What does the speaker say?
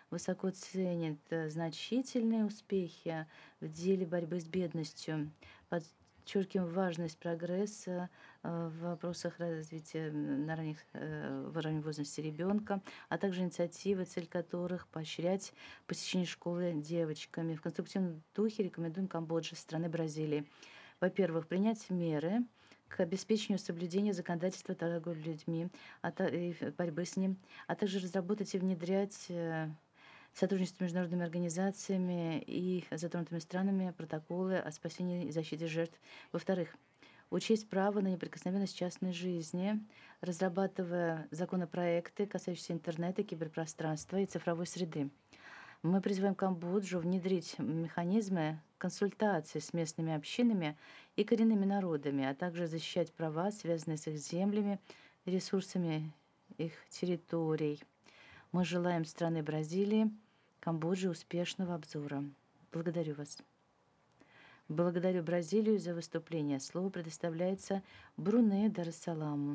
высоко ценит значительные успехи в деле борьбы с бедностью, подчеркиваем важность прогресса в вопросах развития в раннем возрасте ребенка, а также инициативы, цель которых поощрять посещение школы девочками. В конструктивном духе рекомендуем Камбоджи, страны Бразилии. Во-первых, принять меры к обеспечению соблюдения законодательства торговли людьми, и борьбы с ним, а также разработать и внедрять сотрудничество с международными организациями и затронутыми странами протоколы о спасении и защите жертв. Во-вторых, учесть право на неприкосновенность частной жизни, разрабатывая законопроекты, касающиеся интернета, киберпространства и цифровой среды. Мы призываем Камбоджу внедрить механизмы консультации с местными общинами и коренными народами, а также защищать права, связанные с их землями, ресурсами их территорий. Мы желаем стране Бразилии, Камбоджи успешного обзора. Благодарю вас. Благодарю Бразилию за выступление. Слово предоставляется Бруне Дарассаламу.